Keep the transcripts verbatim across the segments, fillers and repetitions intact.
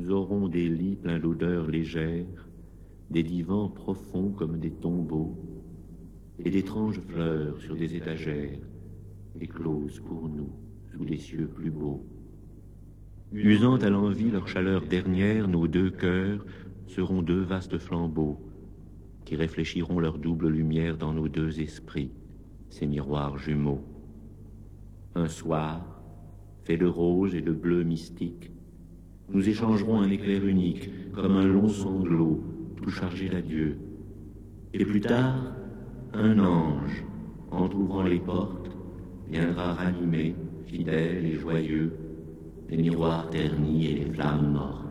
nous aurons des lits pleins d'odeurs légères, des divans profonds comme des tombeaux, et d'étranges fleurs sur des étagères, écloses pour nous sous les cieux plus beaux. Usant à l'envi leur chaleur dernière, nos deux cœurs seront deux vastes flambeaux, qui réfléchiront leur double lumière dans nos deux esprits, ces miroirs jumeaux. Un soir, fait de rose et de bleu mystique, nous échangerons un éclair unique, comme un long sanglot, tout chargé d'adieu. Et plus tard, un ange, entr'ouvrant les portes, viendra ranimer, fidèle et joyeux, les miroirs ternis et les flammes mortes.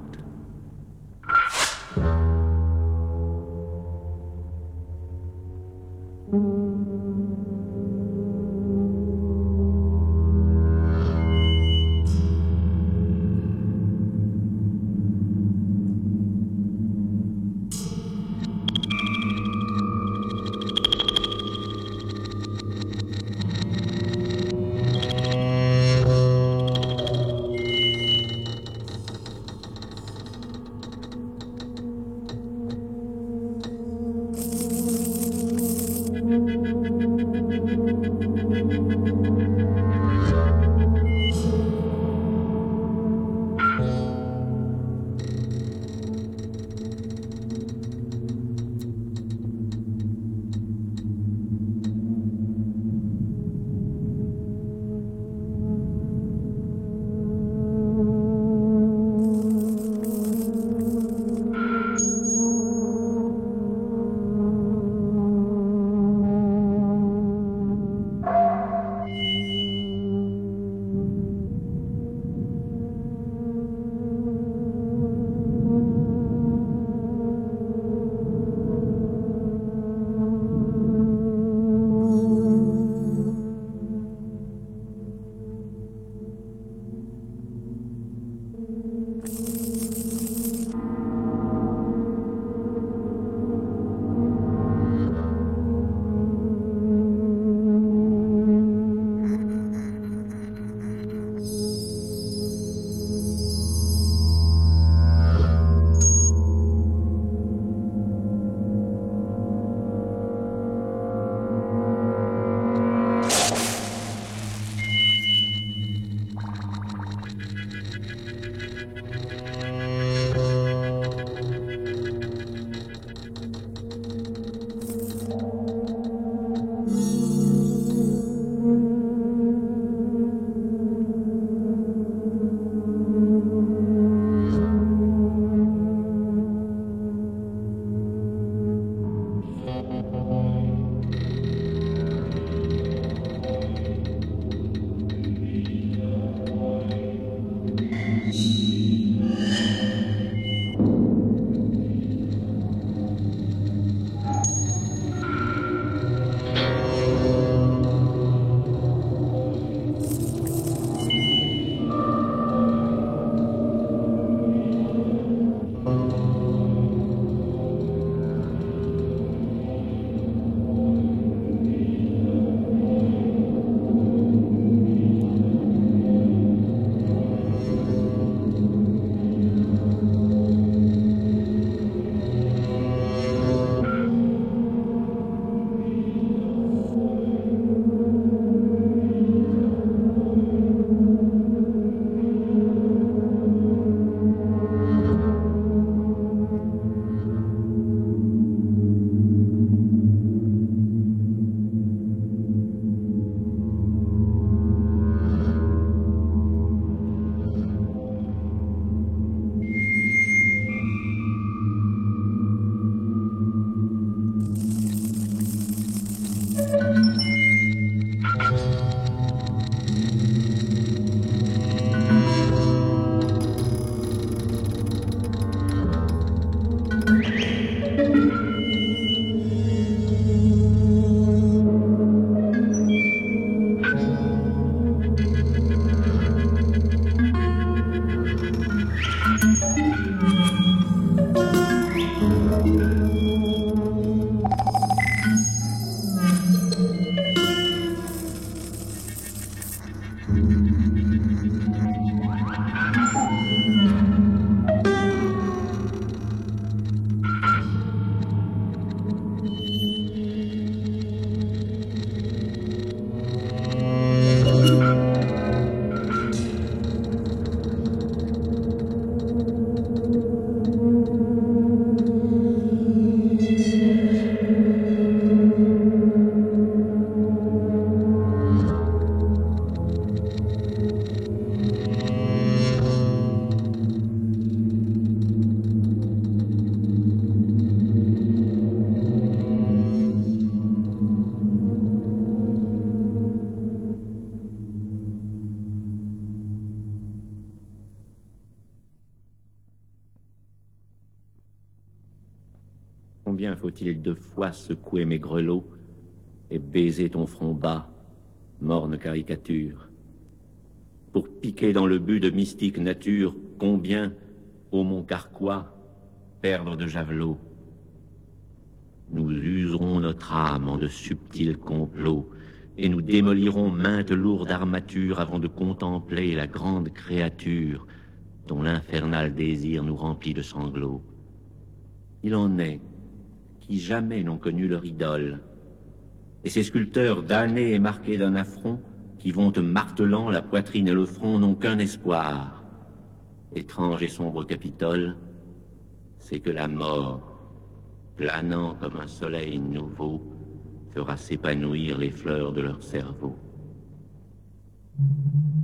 Combien faut-il de fois secouer mes grelots et baiser ton front bas, morne caricature? Pour piquer dans le but de mystique nature, combien, ô mon carquois, perdre de javelots? Nous userons notre âme en de subtils complots, et nous démolirons maintes lourdes armatures avant de contempler la grande créature dont l'infernal désir nous remplit de sanglots. Il en est qui jamais n'ont connu leur idole, et ces sculpteurs damnés et marqués d'un affront qui vont te martelant la poitrine et le front n'ont qu'un espoir. Étrange et sombre Capitole, c'est que la mort, planant comme un soleil nouveau, fera s'épanouir les fleurs de leur cerveau.